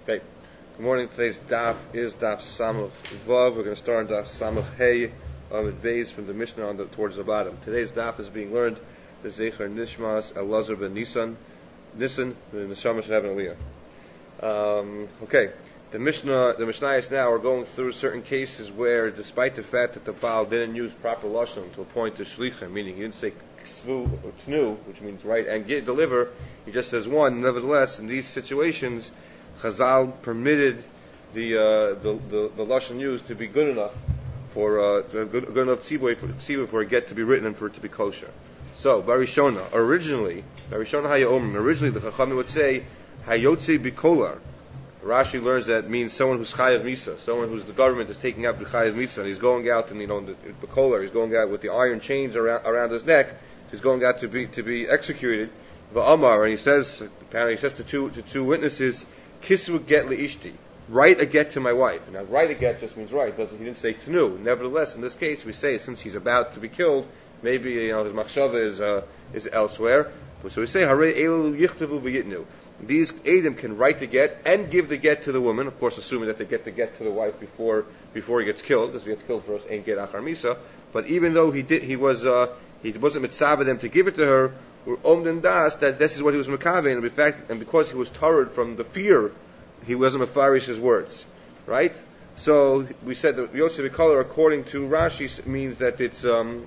Okay. Good morning. Today's daf is daf Samach Vav. We're going to start on daf Samach Hey Amid Beis from the Mishnah towards the bottom. Today's daf is being learned the Zecher Nishmas Elazar ben Nisan, the Neshama should have an Aliyah. Okay. The Mishnayos now are going through certain cases where, despite the fact that the Baal didn't use proper lashon to appoint the shlichim, meaning he didn't say ksvu or tnu, which means write and deliver, he just says one. Nevertheless, in these situations, Chazal permitted the lashon used to be good enough for good enough tzibur for a get to be written and for it to be kosher. So, Barishona, originally the Chachamim would say hayotzi bikolar. Rashi learns that means someone who's chayav misa, someone who's the government is taking out the chayav misa, and he's going out and the kolar, he's going out with the iron chains around his neck, he's going out to be executed. Va'amar, and he says to two witnesses, kisvu get leishti, write a get to my wife. Now, write a get just means write. He didn't say tnu. Nevertheless, in this case, we say since he's about to be killed, maybe his machshava is elsewhere. So we say harei elu yichtavu v'yitnu. These Adam can write the get and give the get to the woman, of course, assuming that they get the get to the wife before he gets killed, because if he gets killed first, ain't get achar misa. But even though he wasn't mitzvah them to give it to her, we're omden das that this is what he was mekaven, and in fact, and because he was torrid from the fear, he wasn't mefarish his words, right? So we said that Yosef B'Kolor, according to Rashi, means that it's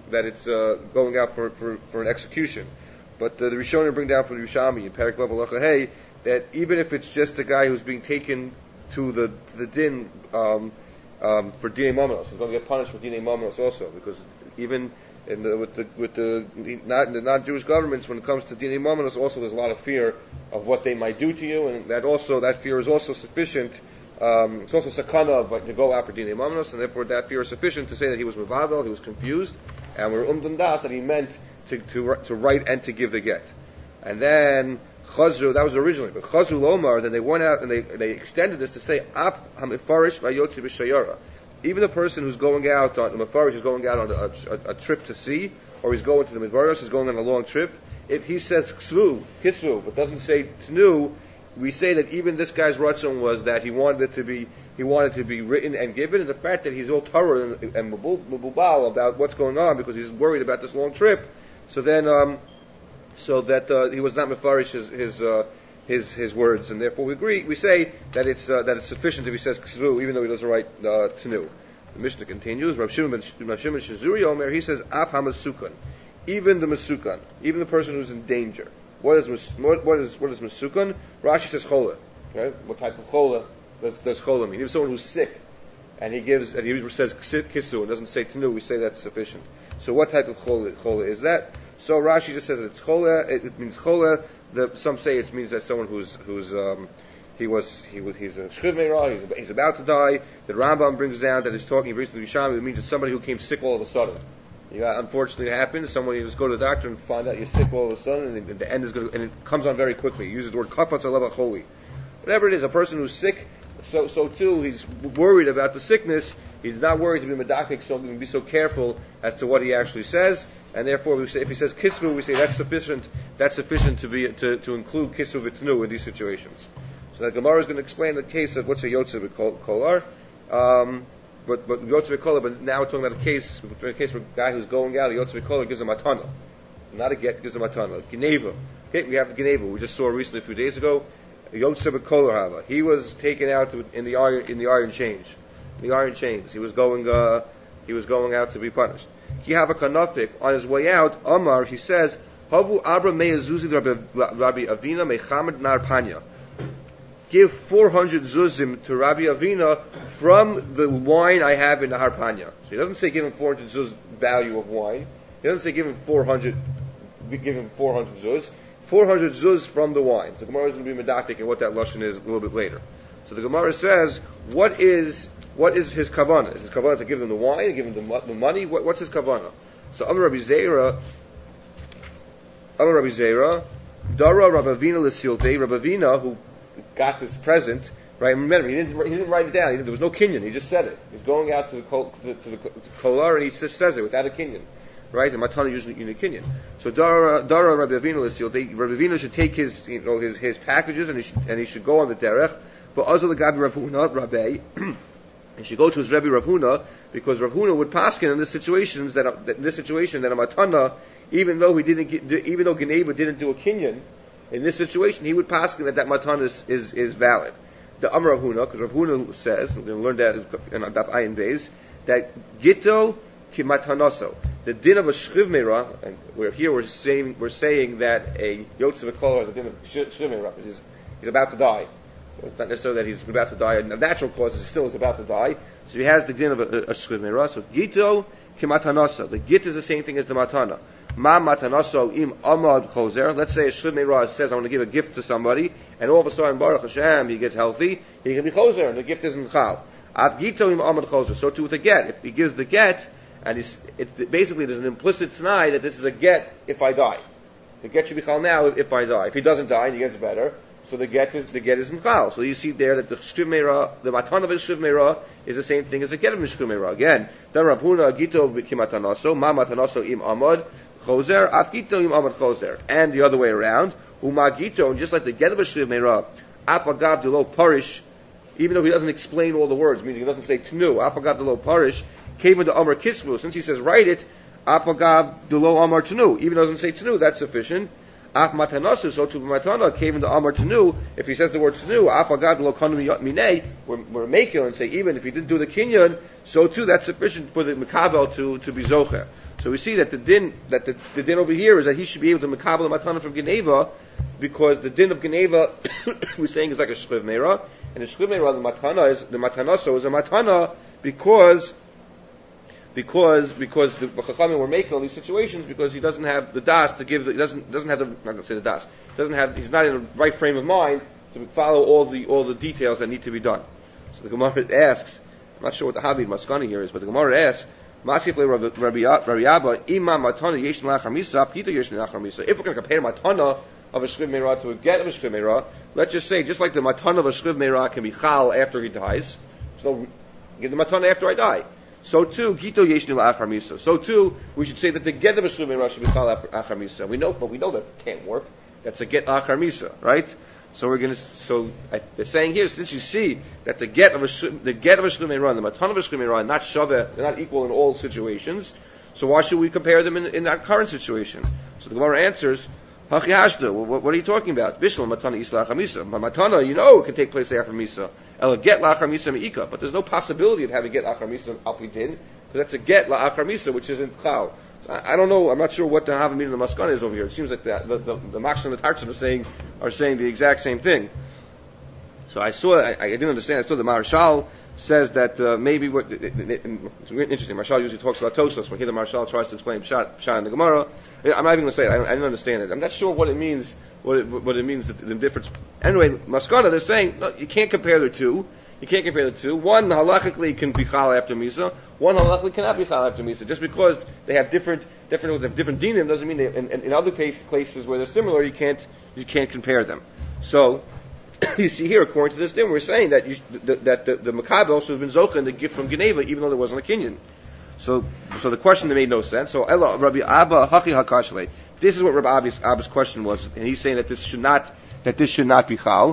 going out for an execution. But the Rishonim bring down from the Yerushalmi in Perek Vav Halacha Hey that even if it's just a guy who's being taken to the din for dinei mamonos, he's going to get punished for dinei mamonos also, because even with the non-Jewish governments, when it comes to dinei mamonos, also there's a lot of fear of what they might do to you, and that fear is also sufficient. It's also sakana but to go out for dinei mamonos, and therefore that fear is sufficient to say that he was mevavel, he was confused, and we're das that he meant to write and to give the get. And then Chazru, that was originally, but Chazru Lomar, then they went out and they extended this to say Af HaMefarish Vayotzi B'Shayara. Even the person who's going out on the Mefarish is going out on a trip to sea, or he's going to the Midbaros, he's going on a long trip. If he says Ksvu, Kisvu, but doesn't say Tnu, we say that even this guy's ratzon was that he wanted to be written and given, and the fact that he's all Torah and mububal about what's going on because he's worried about this long trip. So then, he was not mefarish his words, and therefore we say that it's sufficient if he says ksvu, even though he doesn't write tenu. The Mishnah continues. Rav Shimon ben Shazuri Omer, he says af hamasukan, even the masukan, even the person who's in danger. What is masukan? Rashi says chola. Okay, what type of chola does chola mean? Even someone who's sick, and he says kisu and doesn't say tenu, we say that's sufficient. So what type of chola is that? So Rashi just says that it's chola. It means chola. Some say it means that someone he's a shchiv meirah, he's about to die. The Rambam brings down that he's talking recently to Yisham. It means it's somebody who came sick all of a sudden. Unfortunately, it happens. Someone you just go to the doctor and find out you're sick all of a sudden, and the end is going, and it comes on very quickly. He uses the word kafat aleva choli. Whatever it is, a person who's sick. So too, he's worried about the sickness. He's not worried to be medactic, so he can be so careful as to what he actually says. And therefore, we say if he says kisvu, we say that's sufficient. That's sufficient to include kisvu v'tnu in these situations. So the Gemara is going to explain the case of what's a yotze b'kolar, but yotze b'kolar. But now we're talking about a case where a guy who's going out, a yotze b'kolar gives a matana, not a get, gives a matana. Geneva. Okay, we have the Geneva. We just saw recently a few days ago. Yotze b'kolar hava. He was taken out in the iron chains. The iron chains. He was going out to be punished. He have a kanafik on his way out. Amar, he says, Havu Abra me'azuzi Rabbi Avina me'chamad nar panya. Give 400 zuzim to Rabbi Avina from the wine I have in the harpanya. So he doesn't say give him 400 zuz value of wine. He doesn't say give him 400 zuz. 400 zuz from the wine. So the Gemara is going to be medactic and what that lashon is a little bit later. So the Gemara says, what is his kavanah? Is his kavanah to give them the wine, give them the money? What's his kavanah? So Amar Rabbi Zera, Dara Rabbi Avina l'siltei, Rabbi Avina, who got this present, right? Remember, he didn't write it down. There was no kinyan. He just said it. He's going out to the kolar and he just says it without a kinyan. Right? And matana usually in a kinyan. So Dara Rabbi Avina l'siltei, Rabbi Avina should take his packages and he should go on the derech. For Azal Gabi Rav Huna, Rabbi, he should go to his Rebbe Rav Huna, because Rav Huna would paskin in this situation that a matana, even though Geneva didn't do a kinyan, in this situation he would paskin that matana is valid. The Amar Rav Huna, because Rav Huna says, we're going to learn that in Daf Ayin Beis, that Gito ki matanoso, the din of a shchiv meira, and we're saying that a yotzev kol has a din of shchiv meira, because he's about to die. So it's not necessarily that he's about to die. The natural cause is he still is about to die. So he has the din of a shchiv meira. So Gito ki matanoso. The git is the same thing as the matana. Ma matanoso im amad chozer. Let's say a shchiv meira says, I want to give a gift to somebody, and all of a sudden, Baruch Hashem, he gets healthy, he can be chozer, and the gift isn't chal. Ad Gito im amad chozer. So too with the get. If he gives the get, and basically there's an implicit t'nai that this is a get if I die. The get should be chal now if I die. If he doesn't die, he gets better. So the get is chal. So you see there that the shchiv meira, the matan of shchiv meira, is the same thing as the get of shchiv meira. Again, the Rav Huna Gito kimatanoso, ma matanoso im amad chozer, af Gito im amad chozer, and the other way around. Uma Gito, and just like the get of shchiv meira, af agav delo parish, even though he doesn't explain all the words, meaning he doesn't say tnu, af agav delo parish. Came into Amar Kisvu. Since he says write it, Apagav Delo Amar Tanu. Even though it doesn't say Tanu, that's sufficient. Ap Matanasu, so to Matana came into Amar Tanu. If he says the word Tanu, Apagav Delo Kanu Minei, we're making and say even if he didn't do the Kinyan, so too that's sufficient for the Makabel to be Zocher. So we see that the din over here is that he should be able to Makabel the Matana from Geneva, because the din of Geneva we're saying is like a Shchiv Meira, and the Shchiv Meira the Matanaso is a Matana because the Chachamim were making all these situations because he doesn't have the das to give. He doesn't have the. I'm not going to say the das. He's not in the right frame of mind to follow all the details that need to be done. So the Gemara asks. I'm not sure what the Havid Maskani here is, but the Gemara asks. Masif le Rabbi Abba Imam Matana Yesh Lachar Misa Pita Yesh Lachar Misa. If we're going to compare Matana of a Shchiv Meira to a get of a Shchiv Meira, let's just say just like the Matana of a Shchiv Meira can be chal after he dies, so give the Matana after I die. So too, Gito Yeshnu La'achar Misa. So too, we should say that the get of a Shchiv Meira should be called Achar Misa. We know that can't work. That's a get Achar Misa, right? So they're saying here, since you see that the get of a Shchiv Meira, the Matan of a Shchiv Meira, not Shaveh, they're not equal in all situations. So why should we compare them in that current situation? So the Gemara answers, Hachi Hashda, what are you talking about? Bishlam Matana Isla Achar Misa. Matana, it can take place after Misa. Ela get la'achar misa me'ika, but there's no possibility of having get la'achar misa alpidin, because that's a get la'achar misa, which isn't chal. So I don't know. I'm not sure what the Havamid and the Maskana is over here. It seems like the Machshon and the Tartzim are saying the exact same thing. So I didn't understand. I saw the Maharshal says that maybe it's interesting. Maharshal usually talks about Tosfos, but here the Maharshal tries to explain Pshat in the Gemara. I'm not even going to say it. I didn't understand it. I'm not sure what it means. What it means, the difference. Anyway, Maskana, they're saying, no, you can't compare the two. One halachically can be chal after Misa. One halachically cannot be chal after Misa. Just because they have different dinim doesn't mean in other places where they're similar, you can't compare them. So, you see here, according to this din, we're saying that the Makabel also has been zocha in the gift from Geneva, even though there wasn't a kinyan. So the question that made no sense. So Ella Rabbi Abba Hachi Hakashle. This is what Rabbi Abba's question was, and he's saying that this should not be chal.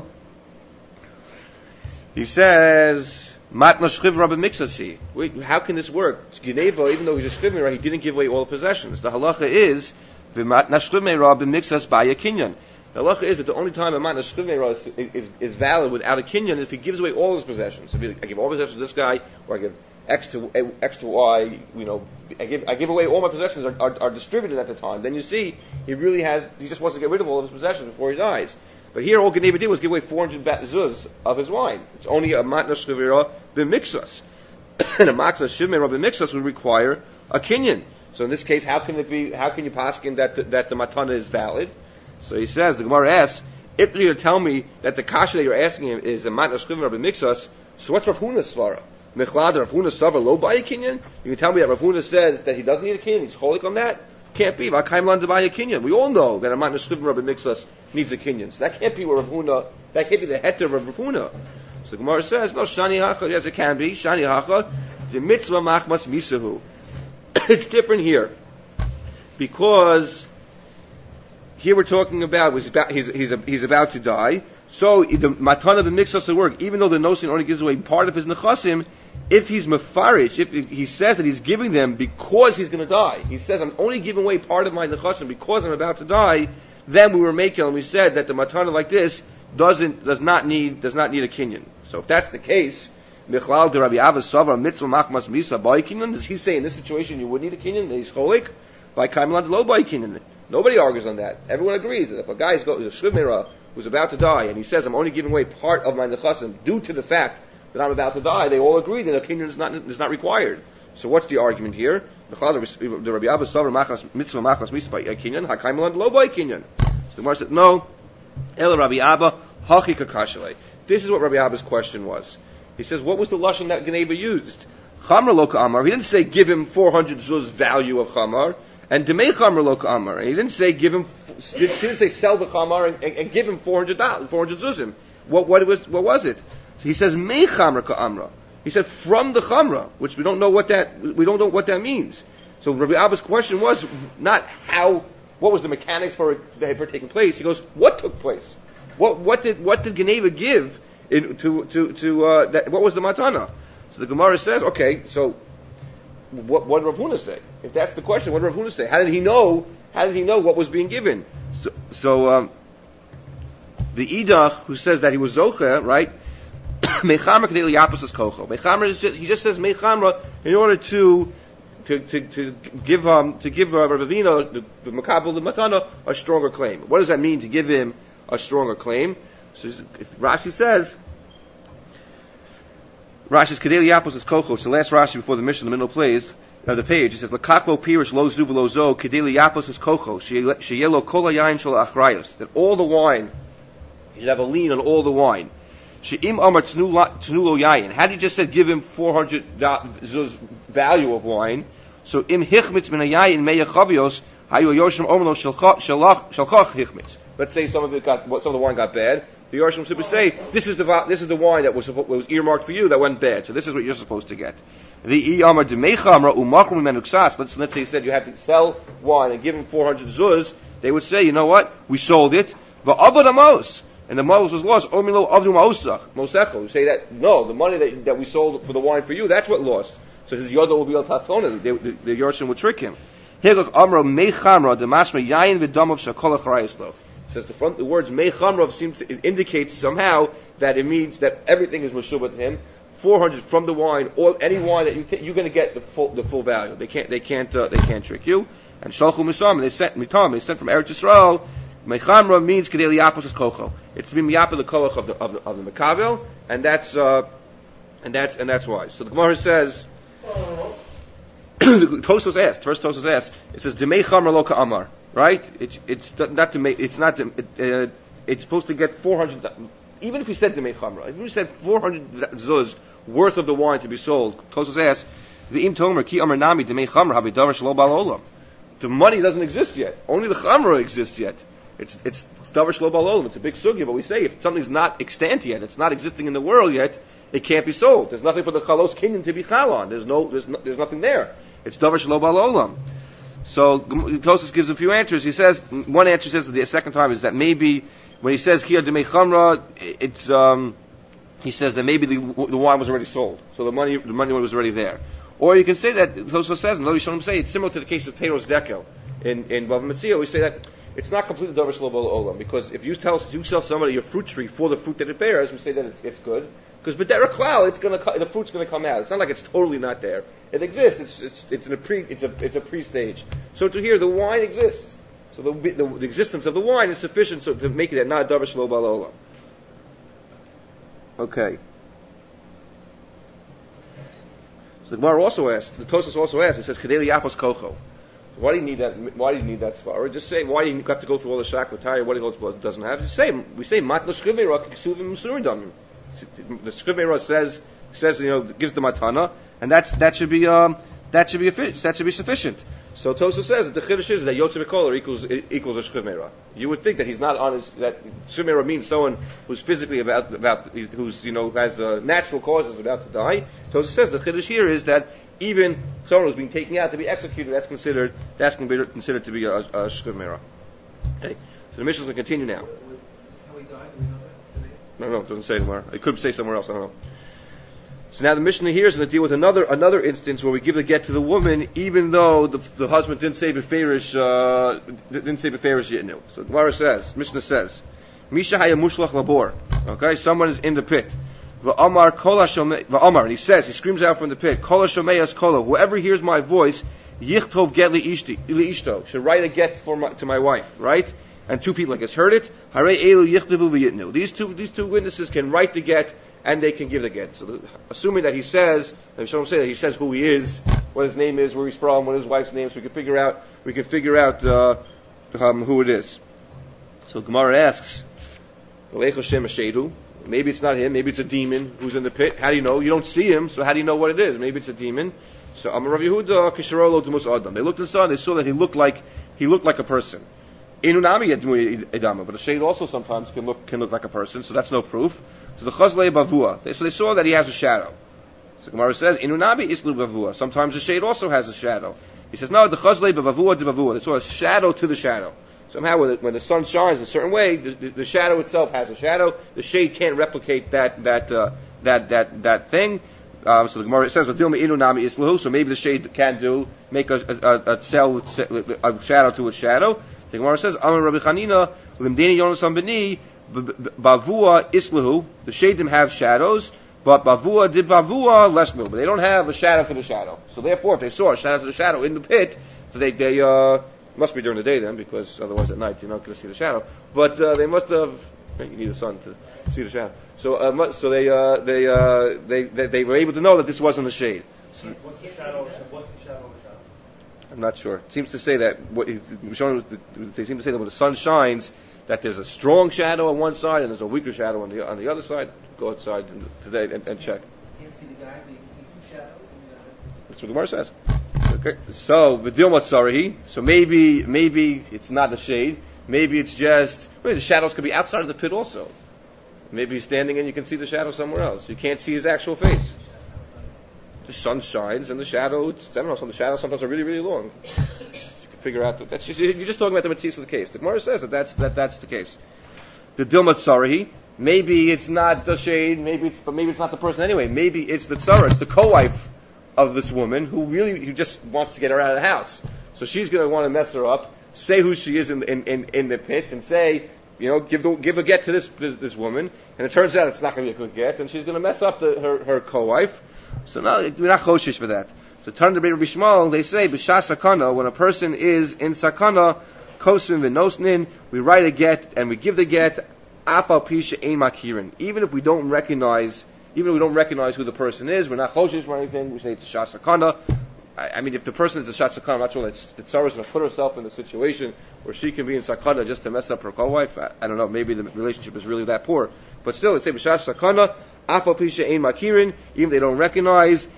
He says, Matna Shchiv Rabbi Mixasi. Wait, how can this work? Geneva, even though he's a Shchiv Meira, he didn't give away all the possessions. The halacha is Matna Shchiv Meira b'Mixas b'aya kinyan. The halacha is that the only time a Matna Shchiv Meira is valid without a kinyan is if he gives away all his possessions. If I give all possessions to this guy, or I give X to Y, I give away all my possessions are distributed at the time. Then you see he just wants to get rid of all of his possessions before he dies. But here all Geneva did was give away 400 zuz of his wine. It's only a matna shchivira b'mixas, and a matna shchivira b'mixas would require a kinyan. So in this case, how can you paskin that the matana is valid? So he says, the Gemara asks, if you're going to tell me that the kasha that you're asking him is a matna shchivira b'mixas, so what's Rav Huna's svara? Mechlad Rav Huna Sava lo by a kinyan? You can tell me that Rav Huna says that he doesn't need a kinyan, he's cholik on that? Can't be. V'akaim lan to buy a kinyan. We all know that a matna shchivim Rabbi Mixas needs a kinyan. So that can't be where Rav Huna, that can't be the heter of Rav Huna. So the Gemara says, no, Shani Hacha, yes it can be. Shani Hacha, the mitzvah machmas misahu. It's different here. Because here we're talking about, he's about to die. So the matana b'miksos will work, even though the nosin only gives away part of his nechasim. If he's mefarish, if he says that he's giving them because he's going to die, he says, I'm only giving away part of my nechasim because I'm about to die, then we were making, and we said that the matana like this does not need a kinyan. So if that's the case, Michlal de Rabbi Abba Savar mitzvah machmas misa by kinyan, does he say in this situation you would need a kinyan? That he's cholik by kaimelan lo by kinyan. Nobody argues on that. Everyone agrees that if a guy is a shriv who's about to die, and he says, I'm only giving away part of my nechasim due to the fact that I'm about to die, they all agree that a kinyan is not required. So what's the argument here? The Rabbi Abba Savar mitzvah machmas misa by kinyan, hakaimelan lo by kinyan. So the Gemara said, no, El Rabbi Abba hachi kakashale. This is what Rabbi Abba's question was. He says, what was the lashon that Geneva used? Chamar lo ka'amar. He didn't say give him 400 zuz value of chamar, and demei chamar lo ka'amar. He didn't say he didn't say sell the chamar and give him 400 zuzim. What was it? So he says mei chamar ka'amra. He said from the chamra, which we don't know what that means. So Rabbi Abba's question was not what was the mechanics for taking place. He goes, what took place? What did Geneva give what was the matana? So the Gemara says, okay, so what did Rav Huna say? If that's the question, what did Rav Huna say? How did he know what was being given? So the Idach who says that he was zocha, right? Mechamra kadei liyapos kocho. Mechamra he just says mechamra in order to give Rav Avina the makabel the matana a stronger claim. What does that mean to give him a stronger claim? So Rashi says, Rashi's kadei liyapos is kocho. It's the last Rashi before the Mishnah in the middle the page. It says lakachlo pirish lo zu v'lo zo kadei liyapos is kocho sheyelo kol hayayin shel achrayos, that all the wine, he should have a lien on all the wine. She'im amar tnu lo yayin. Had he just said give him 400 zuz value of wine, so im hichmitz min hayayin meyachavios hayu yoshim omlo shalchach hichmitz. Let's say some of the wine got bad. The Yorshim simply say, this is the wine that was earmarked for you that went bad. So this is what you're supposed to get. The Iyamar Demechamra Umakrum Menuksas. Let's say you said you had to sell wine and give him 400 zuz. They would say, you know what? We sold it. Va'abad and the mos was lost. Omilo avdu ma'osach mosecho. You say that no, the money that we sold for the wine for you, that's what lost. So his yoda will be al tachtona. The Yorshim would trick him. Higach Amra Mechamra Demashma Yayin V'Damav Shakol Achrayislo. Says the words Mechamrav seems to indicate somehow that it means that everything is meshubah to him. 400 from the wine, or any wine that you're going to get the full value. They can't trick you. And Shalchu Misam, they sent from Eretz Yisrael. Mechamrav means Kedei Liyapos is kocho. It's to be miyapa the koach of the mekabel, and that's why. So the Gemara says. Tosos asked. First Tosos asked. It says Demei Chamra lo ka'amar. Right? It's supposed to get 400. Even if he said Demei Chamra, if he said 400 zuz worth of the wine to be sold, Tosos asked, the im tomer ki amar nami Demei Chamra habidavar shelo bal olam. The money doesn't exist yet. Only the Chamra exists yet. It's davar shelo bal olam. It's a big sugya, but we say if something's not extant yet, it's not existing in the world yet, it can't be sold. There's nothing for the chalos kinyan to be chal on. There's nothing there. It's davar shelo bal olam. So Tosas gives a few answers. He says one answer says the second time is that maybe when he says Kia Demei Chamra, it's he says that maybe the wine was already sold, so the money was already there. Or you can say that Tosas says, and Lo Yishonim say it's similar to the case of Peiros Dekel in Bava Metzia. We say that it's not completely davar shelo bal olam, because if you sell somebody your fruit tree for the fruit that it bears, we say that it's good. Because b'derech klal, the fruit's going to come out. It's not like it's totally not there. It exists. It's a pre-stage. So to here, the wine exists. So the existence of the wine is sufficient to make it not davar shelo bal olam. Okay. So the Gemara also asked. The Tosas also asked. It says Kedei liyapos kocho. Why do you need that? Why do you need that spot? Or just say why do you have to go through all the shakvatari? What he doesn't have? Just say we say mat l'shchivei ksuvim musuridamim. The Shkivera says gives the matana, and that should be sufficient. So Tosa says that the chiddush is that Yotze B'Koler equals a Shkivera. You would think that he's not honest. That Shkivera means someone who's physically who's has natural causes about to die. Tosa says the chiddush here is that even someone who's being taken out to be executed, that's considered to be a Shkivera. Okay, so the mission is going to continue now. How he died? Do we know that? I don't know. It doesn't say anywhere. It could say somewhere else. I don't know. So now the Mishnah here is going to deal with another instance where we give the get to the woman, even though the husband didn't say beferish yitnu. So the Gemara says, Mishnah says, Misha haya mushlach labor. Okay, someone is in the pit. Va'amar kol va'amar, and he screams out from the pit, kol hashomeyas kolo. Whoever hears my voice, yichtov get li ishto, should write a get to my wife, right? And two people, I guess, heard it. Hare elu yichtavu v'yitnu. These two witnesses can write the get and they can give the get. So, assuming that he says, and Shalom say that he says who he is, what his name is, where he's from, what his wife's name is, so we can figure out who it is. So Gemara asks, maybe it's not him, maybe it's a demon who's in the pit. How do you know? You don't see him, so how do you know what it is? Maybe it's a demon. So Amar Rav Yehuda kisharolo dumus adam. They looked inside, they saw that he looked like a person. Inunami edama, but a shade also sometimes can look like a person, so that's no proof. So the chazlei bavua, so they saw that he has a shadow. So Gemara says Inunami islu bavua. Sometimes the shade also has a shadow. He says no, the chazlei bavua de bavua. They saw a shadow to the shadow. Somehow when the sun shines a certain way, the shadow itself has a shadow. The shade can't replicate that thing. So the Gemara says, so maybe the shade can make a shadow to a shadow. The Gemara says, Amar Rabbi Chanina, Limdeni Yonasan Beni, Bavua Islahu, the shadim have shadows, but Bavua did Bavua less little, but they don't have a shadow to the shadow. So therefore, if they saw a shadow to the shadow in the pit, so they must be during the day then, because otherwise at night you're not going to see the shadow. But they must have. You need the sun to see the shadow. So they were able to know that this wasn't the shade. So, what's the shadow of the shadow? I'm not sure. It seems to say that they seem to say that when the sun shines, that there's a strong shadow on one side and there's a weaker shadow on the other side. Go outside today and check. You can't see the guy, but you can see two shadows. That's what the Gemara says. Okay. So v'dil matzarihi. So maybe it's not the shade. Maybe it's just the shadows could be outside of the pit also. Maybe he's standing and you can see the shadow somewhere else. You can't see his actual face. The sun shines and the shadow. Some of the shadows sometimes are really, really long. You can figure out you're just talking about the mitzvahs of the case. The Gemara says that's the case. The dilmat sarahi. Maybe it's not the shade. Maybe it's not the person anyway. Maybe it's the tzara. It's the co-wife of this woman who just wants to get her out of the house. So she's going to want to mess her up. Say who she is in the pit and say, give a get to this woman. And it turns out it's not going to be a good get, and she's going to mess up her co-wife. So no, we're not choshish for that. So turn to Rabbi Shmuel, they say b'shas sakana, when a person is in sakana, kosvin v'nosnin, we write a get and we give the get afal pisha ein makirin. Even if we don't recognize who the person is, we're not choshish for anything. We say it's a shas sakana. I mean, if the person is a shas sakana, I'm not sure that the tzara is going to put herself in a situation where she can be in sakana just to mess up her co-wife. I don't know. Maybe the relationship is really that poor. But still, they say b'shas sakana, afal pisha ein makirin. Even if they don't recognize.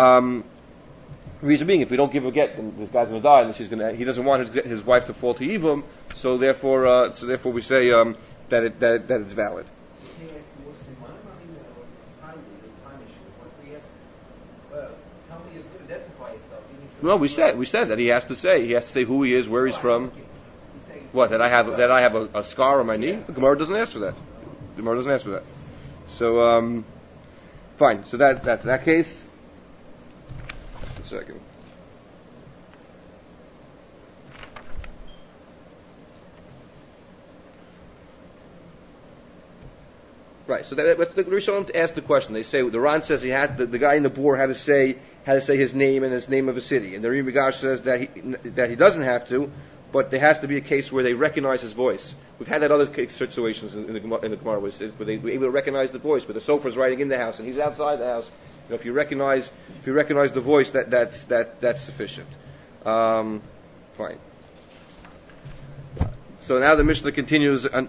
Reason being, if we don't give a get, then this guy's going to die, and he doesn't want his wife to fall to Yibum. So therefore, we say that it's valid. No, we said that he has to say who he is, where he's from. What, that I have a scar on my knee? The Gemara doesn't ask for that. So fine. So that's that case. A second. Right. So the Rishonim asked the question. They say the Ran says the guy in the bore had to say his name and his name of a city, and the Ri Migash says that he doesn't have to, but there has to be a case where they recognize his voice. We've had that other situations in the Gemara where they were able to recognize the voice, but the sofer is riding in the house and he's outside the house. If you recognize the voice, that's sufficient. Fine. So now the Mishnah continues. They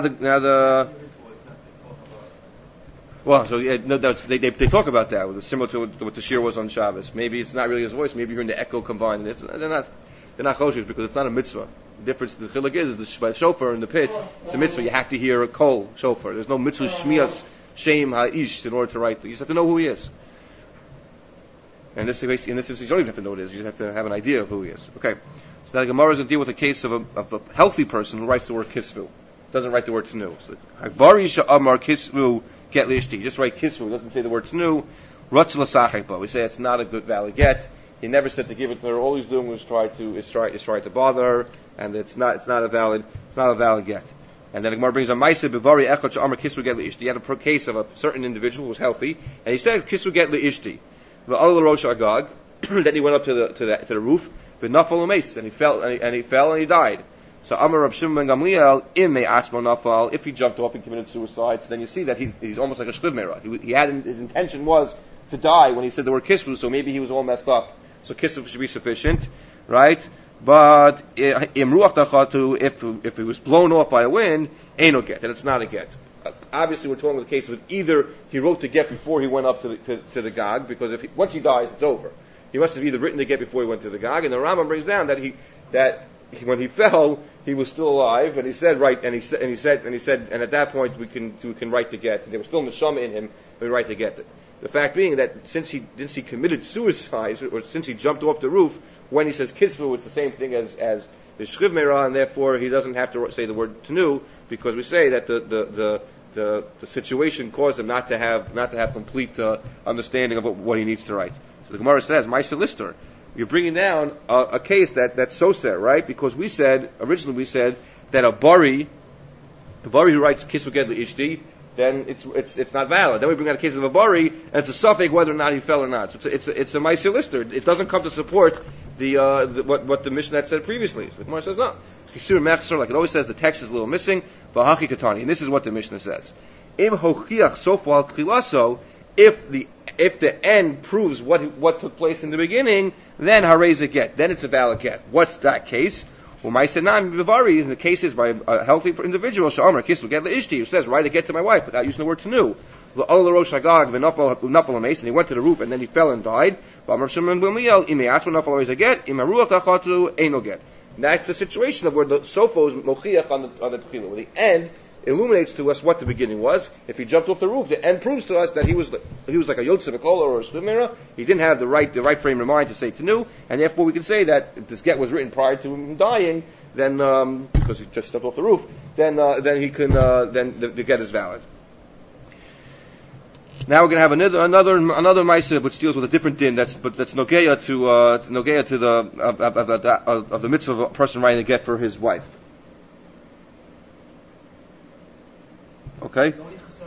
talk about that, similar to what the shir was on Shabbos. Maybe it's not really his voice. Maybe you're hearing the echo combined. They're not choshish because it's not a mitzvah. The difference, the chiluk is by the shofar in the pit. It's a mitzvah. You have to hear a kol shofar. There's no mitzvah shmiyas shem ha'ish in order to write. You just have to know who he is. And in this case, you don't even have to know what it is. You just have to have an idea of who he is. Okay. So now the Gemara is going to deal with a case of a healthy person who writes the word kisvu. Doesn't write the word tenu. So Hagvarisha Amar Kisvu get lishti. Just write Kisvu. Doesn't say the word tenu. Rutz l'sachekba. We say it's not a good valid get. He never said to give it to her. All he's doing was try to bother her, and it's not a valid get. And then the Gemara brings a Maisa Bivari Echad Sha'amar Kisvu get li'ishti. He had a case of a certain individual who was healthy, and he said Kisvu get li'ishti. V'al l'rosh agag. Then he went up to the roof. V'nafal l'meis, and he fell and he died. So Amar Rab Shimon ben Gamliel im me'atzmo nafal. If he jumped off and committed suicide, so then you see that he's almost like a shliv meira. His intention was to die when he said the word kisvu, so maybe he was all messed up. So kisvu should be sufficient, right? But im ruach dachatu, if he was blown off by a wind, ain't no get, and it's not a get. Obviously, we're talking about the case of either he wrote the get before he went up to the Gag, because once he dies, it's over. He must have either written the get before he went to the Gag, and the Rambam brings down that when he fell, he was still alive, and he said, and at that point we can write the get. And there was still neshama in him, we write the get. The fact being that since he committed suicide, or since he jumped off the roof, when he says kisvu, it's the same thing as the shriv meira, and therefore he doesn't have to say the word tenu, because we say that the situation caused him not to have complete understanding of what he needs to write. So the Gemara says, my solicitor, you're bringing down a case that's so sad, right? Because originally we said that a bari who writes kisvu get li'ishti, then it's not valid. Then we bring out a case of a bari, and it's a suffix whether or not he fell or not. So it's a ma'aseh lister. It doesn't come to support what the Mishnah had said previously. So the Gemara says no. Like it always says, the text is a little missing. V'hachi katani, and this is what the Mishnah says. Im hochiach sofal klilaso. If the end proves what took place in the beginning, then harez a get. Then it's a valid get. What's that case? Well, my senam bivari, in the cases by a healthy individual, sha'amar kisvu get le'ishti, who says, write a get to my wife without using the word tenu. L'ol rosh hagag v'nafal and he went to the roof and then he fell and died. V'amar Shimon ben Gamliel, ime atzma nafal harez a get, ime ruach tachatu eino get. That's the situation of where the sofo is mochiach on the tchila, where the end illuminates to us what the beginning was. If he jumped off the roof, the end proves to us that he was like a Yotze V'Kola or a Shlimera. He didn't have the right frame of mind to say Tenu, and therefore we can say that if this get was written prior to him dying, then because he just stepped off the roof, then he can then the get is valid. Now we're going to have another ma'aseh which deals with a different din. That's nogeya to the mitzvah of a person writing a get for his wife. Okay.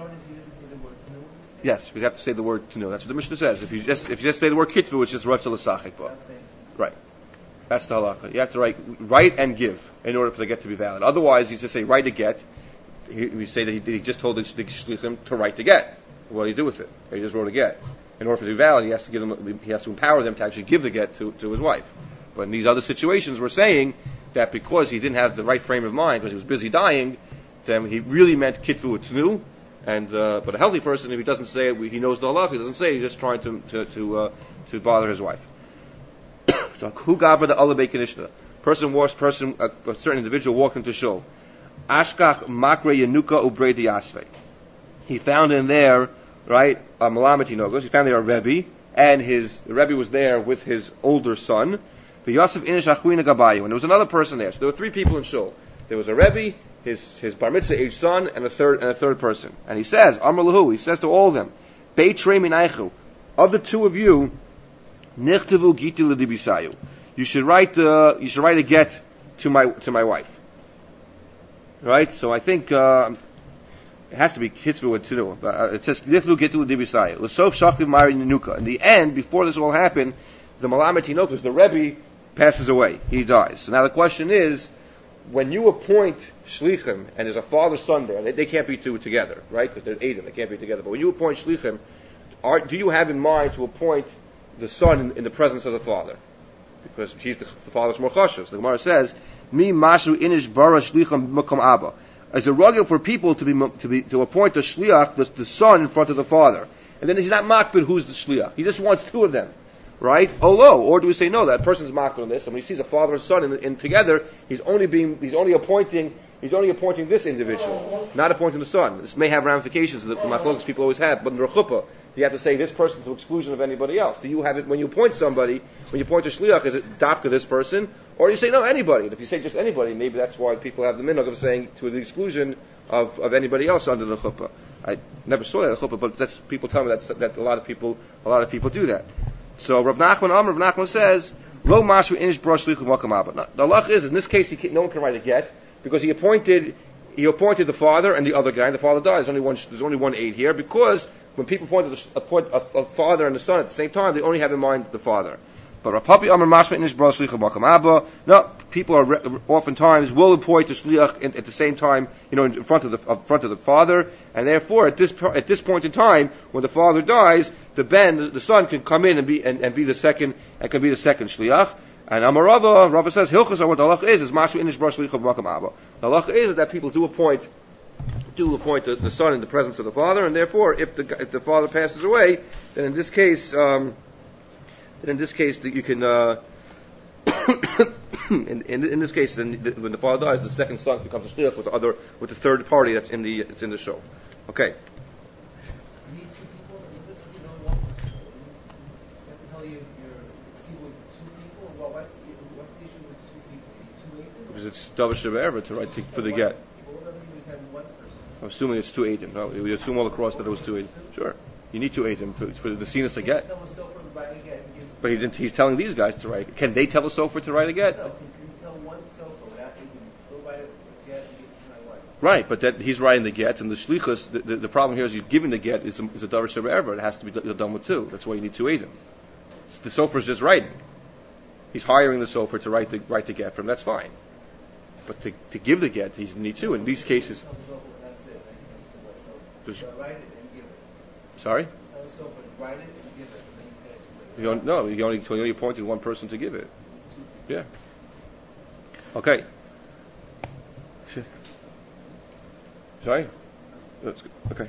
Yes, we have to say the word tenu. That's what the Mishnah says. If you just say the word kitvu, it's just rotzel l'sachekba. Right. That's the halakha. You have to write and give in order for the get to be valid. Otherwise, he's just say write a get. We say that he just told the shlichim to write the get. What do you do with it? He just wrote a get. In order for it to be valid, he has to empower them to actually give the get to his wife. But in these other situations, we're saying that because he didn't have the right frame of mind, because he was busy dying, then he really meant kitvu tenu. And but a healthy person, if he doesn't say it, he knows the halakha. He doesn't say it, he's just trying to bother his wife. So who gavra the alabei kanishna? A certain individual walked into shul. Ashkach makre yenuka ubrei diyasvei. He found in there, right, a malamet hinogos. He found there a rebbe, and the rebbe was there with his older son. V'yosef inish achwina gabayu, and there was another person there. So there were three people in shul. There was a rebbe, his bar mitzvah age son, and a third person. And he says, Amar lahu, he says to all of them, Beitrei minaychu, of the two of you, nichtavu giti l'dibisayu. You should write a get to my wife. Right? So I think it has to be kitzvu and tenu. It says nichtavu giti l'dibisayu. L'sof shachliv mari nenuka. In the end, before this all happened, the malamet hinokus, the rebbe, passes away. He dies. So now the question is, when you appoint shlichim, and there's a father-son there, they can't be two together, right? Because they're Adam, they can't be together. But when you appoint shlichim, do you have in mind to appoint the son in the presence of the father? Because the father's more chashuv. The Gemara says, "Mi mashu inish bara shlichim makom abba." It's a ruggle for people to appoint the shliach, the son, in front of the father, and then he's not makbid who's the shliach. He just wants two of them. Right? Or do we say no? That person's makbid on this, and when he sees a father and son in together, he's only appointing He's only appointing this individual, not appointing the son. This may have ramifications that the machlokes people always have, but in Rechuppah, you have to say this person to exclusion of anybody else. Do you have it when you appoint somebody, when you appoint a shliach, is it dafka this person? Or do you say no, anybody? And if you say just anybody, maybe that's why people have the minhag of saying to the exclusion of anybody else under the chuppah. I never saw that in the chuppah, but that's, people tell me that a lot of people do that. So Rav Nachman says, Lo mashu inish brosh shlichum wakam abba. The halach is, in this case, no one can write a get, because he appointed the father and the other guy, and the father died. There's only one aid here, because when people appoint a father and a son at the same time, they only have in mind the father. But Rav Papi Amar Mashma Inish Bro Shlichum Wakam Abba. No, people oftentimes will appoint the shliach at the same time, in front of the father, and therefore at this point in time, when the father dies, the son can come in and be the second shliach. And Rava says Hilchos, what the halach is Mashma Inish Bro Shlichum Wakam Abba. The halach is that people do appoint the son in the presence of the father, and therefore if the father passes away, then in this case that you can in this case, then when the father dies, the second son becomes a shliach with the third party that's in the show. Okay. You need two people. Does he know one person? You have to tell you you're exceeding with two people. Well, what's the issue with two people? You need 2 agents? Because it's davar shebe'erva to write for the get. I'm assuming it's 2 agents. No, we assume all across that it was 2 agents. Sure. You need 2 agents for the sinus to get. But he's telling these guys to write. Can they tell a sofer to write a get? No, can you tell one sofer without thinking, go write a get and give it to my wife? Right, but he's writing the get, and the shlichus, the problem here is you're giving the get is a davar shebe'erva. It has to be done with 2. That's why you need 2 agents. The sofer is just writing. He's hiring the sofer to write the get for him. That's fine. But to give the get, he needs 2. In these cases. Write it and give it. Sorry? Write it and give it. He only appointed one person to give it. Yeah. Okay. Sorry? Okay.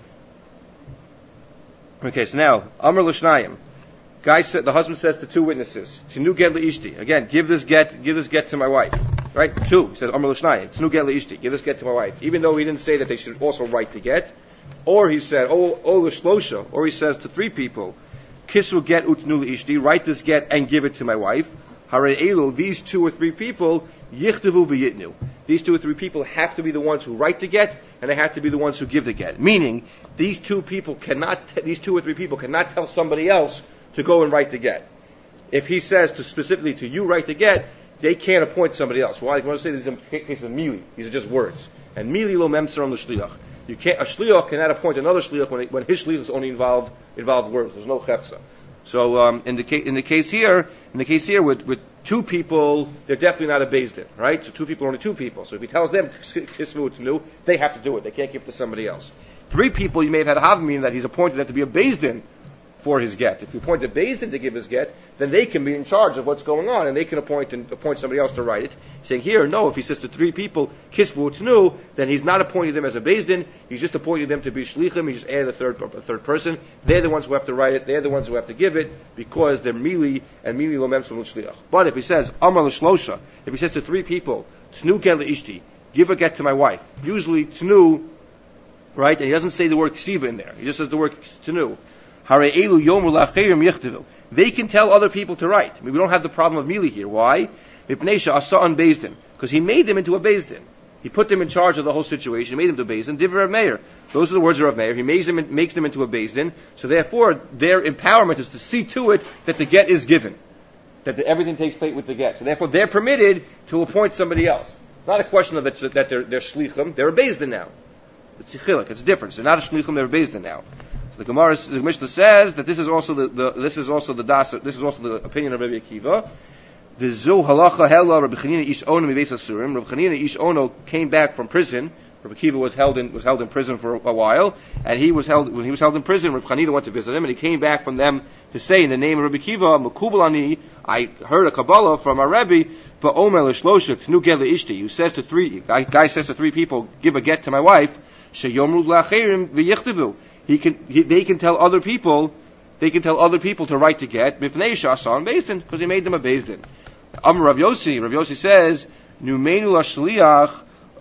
Okay, so now, Amr L'Shnayim. The husband says to 2 witnesses, Tinu get L'Ishti. Again, give this get to my wife. Right? 2. He says, Amr L'Shnayim. Tinu get L'Ishti. Give this get to my wife. Even though he didn't say that they should also write the get. Or he said, L'Shlosha. Or he says to 3 people, Kisru get utnu L'Ishti. Write this get and give it to my wife. Hare Elu. These 2 or 3 people, Yichtavu v'yitnu. These 2 or 3 people have to be the ones who write the get, and they have to be the ones who give the get. Meaning, these 2 or 3 people cannot tell somebody else to go and write the get. If he says specifically to you write the get, they can't appoint somebody else. Why? I want to say these are cases of mili. These are just words. And mili lo memser on the shliach. A shliach cannot appoint another shliach when his shliach is only involved words. There's no chefsa. So in the case here with 2 people, they're definitely not a beis din, right? So 2 people are only 2 people. So if he tells them kisvu utnu, they have to do it. They can't give it to somebody else. 3 people, you may have had a hav, meaning that he's appointed them to be a beis din for his get. If you appoint a beis din to give his get, then they can be in charge of what's going on, and they can appoint somebody else to write it. Saying here, no, if he says to 3 people, kisvu utnu, then he's not appointing them as a beis din, he's just appointing them to be shlichim, he just added a third person. They're the ones who have to write it, they're the ones who have to give it, because they're mili, and mili lo memsum l'shliach. But if he says, amar l'shlosha, if he says to 3 people, tnu get l'ishti, give a get to my wife, usually tnu, right, and he doesn't say the word ksiva in there, he just says the word tnu. They can tell other people to write. I mean, we don't have the problem of mili here. Why? Because he made them into a beis din. He put them in charge of the whole situation. He made them to beis din. Divrei Rav Meir. Those are the words of Rav Meir. He makes them into a beis din. So therefore, their empowerment is to see to it that the get is given, that everything takes place with the get. So therefore, they're permitted to appoint somebody else. It's not a question of that they're shlichim. They're a beis din now. It's a chiluk. It's a difference. They're not a shlichim. They're a beis din now. The Mishnah says that this is also the opinion of Rabbi Akiva. V'zu halacha hela Rabbi Chanina ish ono mibeis asurim. Rabbi Chanina ish ono came back from prison. Rabbi Akiva was held in prison for a while, and when he was held in prison, Rabbi Chanina went to visit him, and he came back from them to say in the name of Rabbi Akiva, Makubal ani, I heard a Kabbalah from our Rebbe, Va'omer l'shlosha tnu get le'ishti. Who says to 3 guy says to 3 people, give a get to my wife. Sheyomru la'acherim v'yichtavu. They can tell other people to write the get because he made them a beis din. Rav Yossi says, Numenu lashliach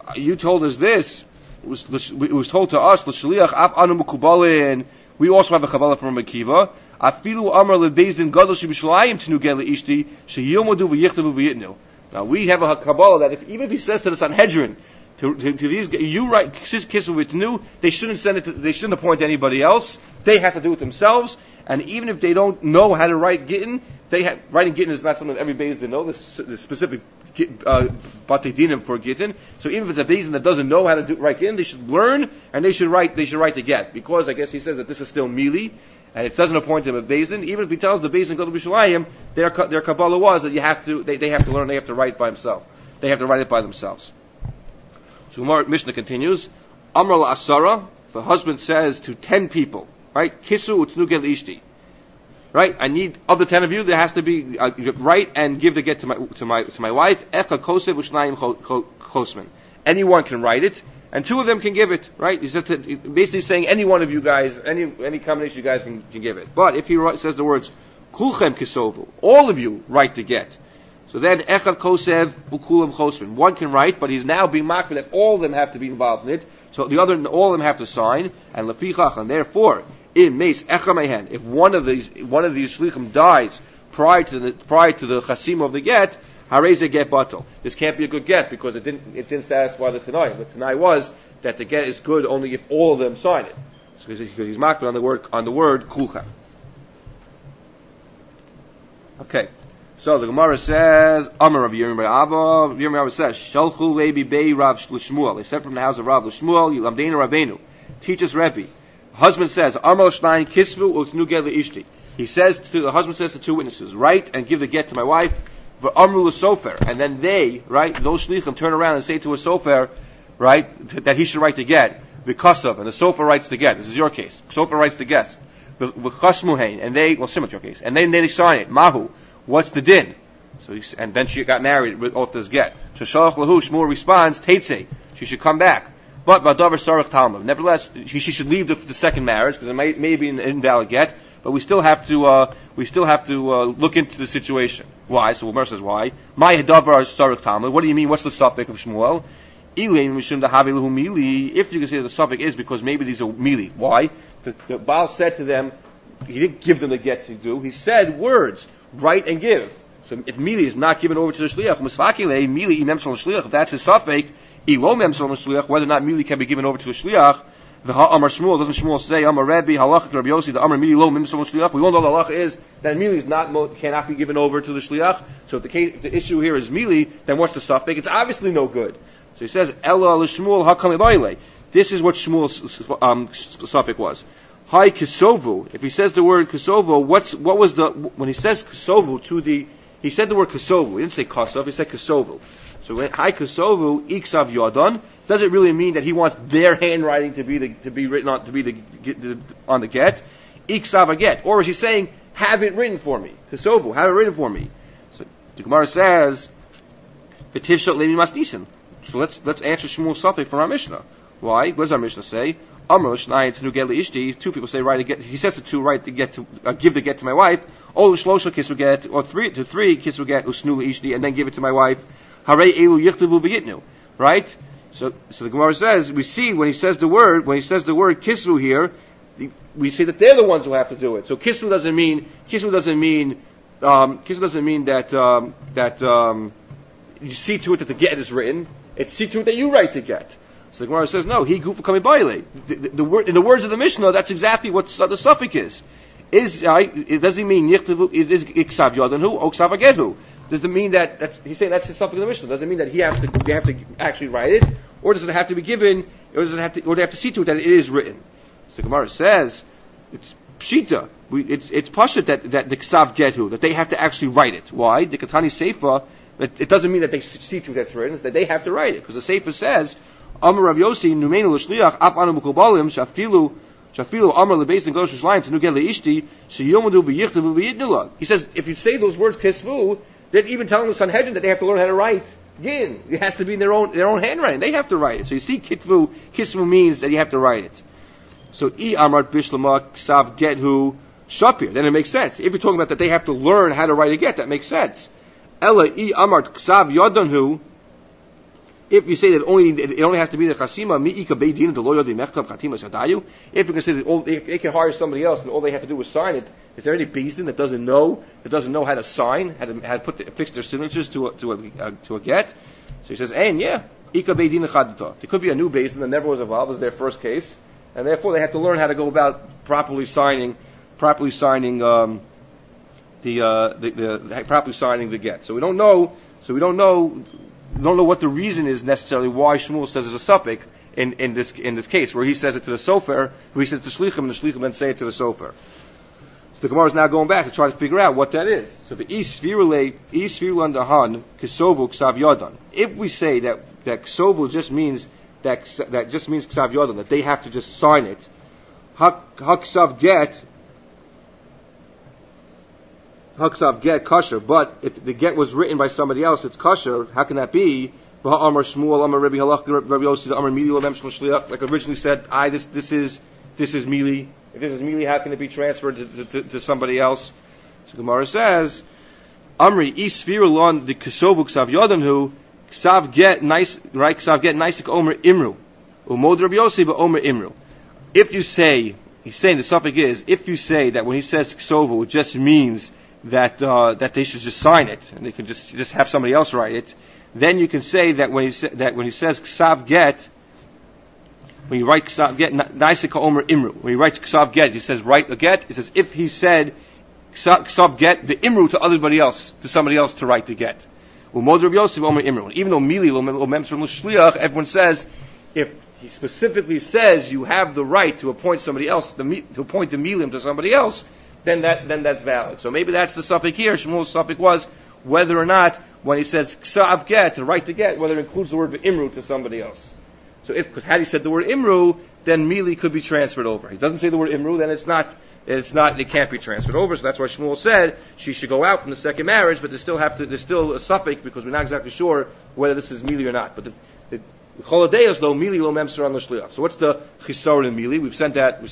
you told us this. It was told to us, l'shliach af anu mukubalin. We also have a Kabbalah from Akiva. Afilu amar lebezdin gadol shebishlayim tenugel leishti sheyilmodu v'yichtavu v'yitnu. Now we have a Kabbalah that even if he says to the Sanhedrin, to these, you write kisvu v'yitnu, they shouldn't appoint anybody else. They have to do it themselves. And even if they don't know how to write Gittin, writing Gittin is not something that every Bezdin knows. The specific Batei Dinim for Gittin. So even if it's a Bezdin that doesn't know how to write Gittin, they should learn and they should write the get. Because I guess he says that this is still Mili, and it doesn't appoint him a Bezdin. Even if he tells the Bezdin go to B'Shalayim, their Kabbalah was that they have to learn, they have to write by himself. They have to write it by themselves. So Mishnah continues. Amar la'asara, if a husband says to 10 people, right? Kisu utnugel ishti. Right? I need, of the 10 of you, there has to be, write and give the get to my wife. Echa kosev ushnayim chosman. Anyone can write it, and 2 of them can give it, right? He's just basically saying any one of you guys, any combination you guys can give it. But if he says the words, kulchem kisovu, all of you write the get. So then, echad kosev ukulam chosman. One can write, but he's now being makbid that all of them have to be involved in it. So all of them have to sign, and lefichach, and therefore, in Meis Echamehen, if one of these shlichim dies prior to the chasim of the get, hareze get batal. This can't be a good get because it didn't satisfy the Tanai. The Tanai was that the get is good only if all of them sign it. So because he's makbid on the word kulchem. Okay. So the Gemara says, Amar Rabbi Yirmiyah Abba. Yirmiyah says, Shalchu lebi bei Rav Shmuel. They sent from the house of Rav Shmuel. Yilamdeinu Rabbeinu. Teach us Rebbe. Husband says, Amar Shnayin Kisvu Utnugel Ishti. The husband says to 2 witnesses, write and give the get to my wife. V'amru l'sofer. And then they, right, those shlichim turn around and say to a sofer, right, that he should write the get. Because of, and the sofer writes the get. This is your case. Sofer writes the get. V'chasmuhein. And they, similar to your case. And then they sign it. Mahu. What's the din? And then she got married with off this get. So Shalach Lahu, Shmuel responds, Teitzei, she should come back. But Badavar Sarach Talmud. Nevertheless, she should leave the second marriage because it may be an invalid get. But we still have to look into the situation. Why? So Umar says why? My Hadavar Sarach Talmud. What do you mean? What's the suffix of Shmuel? If you can say that the suffix is because maybe these are mili. Why? The Baal said to them, he didn't give them the get to do. He said words. Write and give. So if mili is not given over to the shliach, misfakile mili imemsal shliach. If that's his suffix, ilo memsal shliach. Whether or not mili can be given over to the shliach. The Amar Shmuel, doesn't Shmuel say Amar Rebbe halacha Rabbi Yossi? The Amar mili lo memsal shliach. We all know the halacha is that mili is cannot be given over to the shliach. So if the issue here is mili, then what's the suffix? It's obviously no good. So he says Ella l'Shmuel hakam ibayle. This is what Shmuel's suffix was. Hi Kisovu. If he says the word Kisovu, when he says Kisovu he said the word Kisovu. He didn't say Kosov, he said Kisovu. So when Hi Kisovu, Iksav Yodon, does it really mean that he wants their handwriting to be written on on the get? Iksav a get. Or is he saying, have it written for me? Kisovu, have it written for me. So the Gemara says, V'tivshot levi masnisin. So let's answer Shmuel's suffix from our Mishnah. Why? What does our Mishnah say? Amr l'shnayim tenugel leishti. 2 people say write the get. He says to 2 write the get to give the get to my wife. O l'shlosha kisru get, or 3 kisru get usnu leishti, and then give it to my wife. Harei elu yichtavu v'yitnu. Right? So the Gemara says we see when he says the word kisru here, we see that they're the ones who have to do it. So kisru doesn't mean that you see to it that the get is written. It's see to it that you write the get. So the Gemara says, no, he gufa kami baile. The word, in the words of the Mishnah, that's exactly what the suffix is. It doesn't mean yichtavu, is iksav yodanhu, or iksav agethu. Does it mean he's saying that's the suffix of the Mishnah? Does it mean that they have to actually write it? Or does it have to be given, or they have to see to it that it is written? So the Gemara says, it's pshita. It's pashut that the ksav gethu, that they have to actually write it. Why? The Katani Seifa, it doesn't mean that they see to it that's written, it's that they have to write it. Because the Seifa says, Amar Rav Yossi, Numeinu l'shliach, ap anu mukubalim, shafilu Amar lebeis gosh shlayim tenugel leishti, sheyomadu v'yichtavu v'yitnula. He says, if you say those words kisvu, they're even telling the Sanhedrin that they have to learn how to write. Again, it has to be in their own handwriting. They have to write it. So you see, kisvu means that you have to write it. So I amart bishlama ksav gethu shapir. Then it makes sense. If you're talking about that they have to learn how to write a get, that makes sense. Ella I amart ksav yodanhu. If you say that it only has to be the chasima, mi'ika beidin de loyo de mechtav chatima sadayu. If you're going to say that they can hire somebody else and all they have to do is sign it, is there any bezdin that doesn't know how to sign, how to fix their signatures to a get? So he says, ika beidin chadata. There could be a new bezdin that never was involved as their first case, and therefore they have to learn how to go about properly signing the get. So we don't know what the reason is necessarily why Shmuel says it's a suffix in this case, where he says it to the sofer, where he says to shlichim, and the shlichim then say it to the sofer. So the Gemara is now going back to try to figure out what that is. So the isvirule dahan kisovu ksav yodan. If we say that ksovu just means ksav yodan, that they have to just sign it, haksav get kosher, but if the get was written by somebody else, it's kosher. How can that be? Like originally said, this is mili. If this is mili, how can it be transferred to somebody else? So Gemara says, Amri isvirulon the kesovu ksav yodamhu ksav get nice, right? Ksav get nice omer imru umod Rabbi Yossi but omer imru. If you say, he's saying the suffix is, if you say that when he says ksovu, it just means that they should just sign it and they can just have somebody else write it, then you can say that when he says ksav get, when you write ksav get naisika omer imru, when he writes ksav get, he says write a get. It says if he said ksav get the imru to somebody else to write the get. Umod Rabbi Yosef omer imru. Even though mili lo memser l'shliach, everyone says if he specifically says you have the right to appoint somebody else, to appoint the milim to somebody else, then that's valid. So maybe that's the suffix here. Shmuel's suffix was whether or not when he says ksav get, to write the get, whether it includes the word imru to somebody else. So because had he said the word imru, then mili could be transferred over. He doesn't say the word imru, then it can't be transferred over. So that's why Shmuel said she should go out from the second marriage, but there's still a suffix because we're not exactly sure whether this is mili or not. But the choladeos though mili lo memser on l'shliach. So what's the chisaron in mili? We've talked about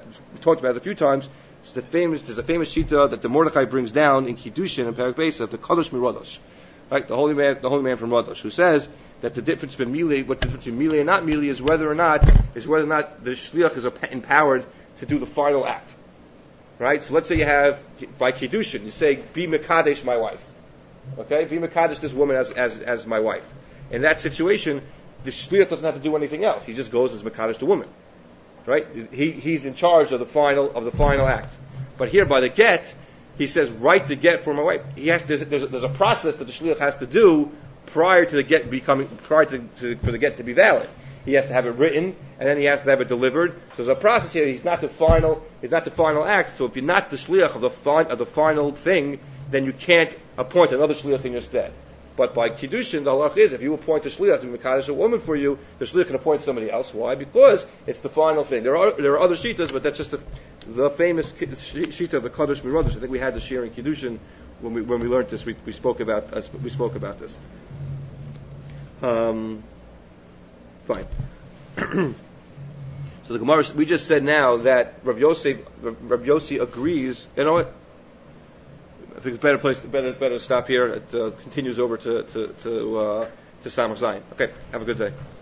it a few times. There's a famous shita that the Mordechai brings down in Kiddushin and Perek Beis of the Kadosh Mirodosh, right? The holy man from Rodosh, who says that the difference between mili and not mili is whether or not the shliach is empowered to do the final act, right? So let's say you have by Kiddushin, you say be mekadesh my wife, okay? Be mekadesh this woman as my wife. In that situation, the shliach doesn't have to do anything else. He just goes as mekadesh the woman. Right? He's in charge of the final act. But here by the get, he says, write the get for my wife. There's a process that the shliach has to do prior to the get for the get to be valid. He has to have it written, and then he has to have it delivered. So there's a process here. He's not the final act. So if you're not the shliach of the final thing, then you can't appoint another shliach in your stead. But by Kiddushin, the halach is, if you appoint a shliach to be mekadesh a woman for you, the shliach can appoint somebody else. Why? Because it's the final thing. There are other shitas, but that's just the famous shita of the Kadosh Mirodosh. I think we had the shir in Kiddushin when we learned this. We spoke about this. Fine. So the Gemara, we just said now that Rav Yossi agrees. You know what? I think it's better to stop here. It continues over to Samach Zayin. Okay, have a good day.